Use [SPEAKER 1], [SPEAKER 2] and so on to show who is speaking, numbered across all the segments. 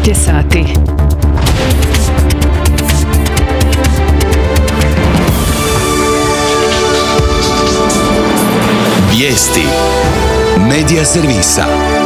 [SPEAKER 1] 9 je sati.
[SPEAKER 2] Vijesti Medija servisa.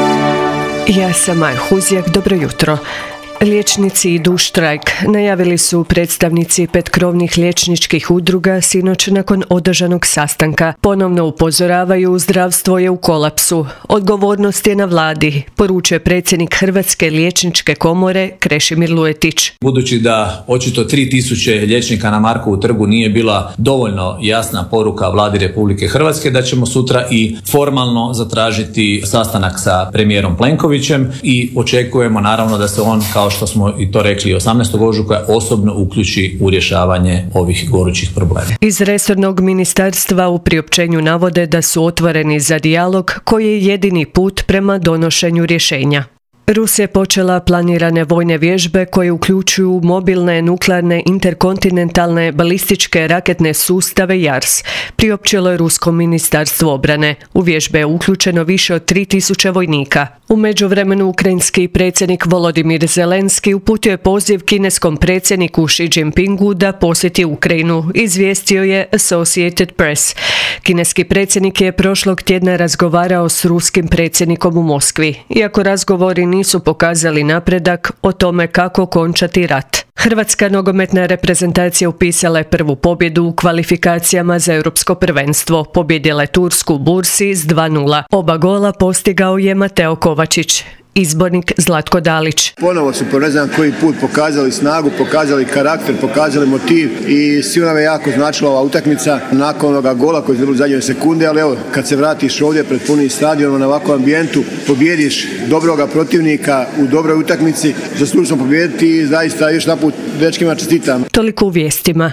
[SPEAKER 1] Ja sam Maja Huzjak, dobro jutro. Liječnici idu u štrajk, najavili su predstavnici 5 krovnih liječničkih udruga sinoć nakon održanog sastanka. Ponovno upozoravaju, zdravstvo je u kolapsu. Odgovornost je na vladi, poručuje predsjednik Hrvatske liječničke komore Krešimir Lujetić.
[SPEAKER 3] Budući da očito 3000 liječnika na Markovu trgu nije bila dovoljno jasna poruka vladi Republike Hrvatske, da ćemo sutra i formalno zatražiti sastanak sa premijerom Plenkovićem i očekujemo naravno da se on, kao što smo i to rekli 18. ožujka, osobno uključi u rješavanje ovih gorućih problema.
[SPEAKER 1] Iz resornog ministarstva u priopćenju navode da su otvoreni za dijalog koji je jedini put prema donošenju rješenja. Rusija je počela planirane vojne vježbe koje uključuju mobilne nuklearne interkontinentalne balističke raketne sustave JARS, priopćilo je Rusko ministarstvo obrane. U vježbe je uključeno više od 3000 vojnika. U međuvremenu ukrajinski predsjednik Volodimir Zelenski uputio je poziv kineskom predsjedniku Xi Jinpingu da posjeti Ukrajinu, izvijestio je Associated Press. Kineski predsjednik je prošlog tjedna razgovarao s ruskim predsjednikom u Moskvi, iako razgovori nisu pokazali napredak o tome kako končati rat. Hrvatska nogometna reprezentacija upisala je prvu pobjedu u kvalifikacijama za europsko prvenstvo. Pobjedila je Tursku u Bursi s 2:0. Oba gola postigao je Mateo Kovačić. Izbornik Zlatko Dalić.
[SPEAKER 4] Ponovo su po ne znam koji put pokazali snagu, pokazali karakter, pokazali motiv i sigurno nam je jako značila ova utakmica nakon onoga gola koji je bilo u zadnjoj sekunde, ali evo, kad se vratiš ovdje pred punim stadionom na ovakvom ambijentu, pobjediš dobroga protivnika u dobroj utakmici, zaslužno pobijediti i zaista još naput dečkima čestitam.
[SPEAKER 1] Toliko u vijestima.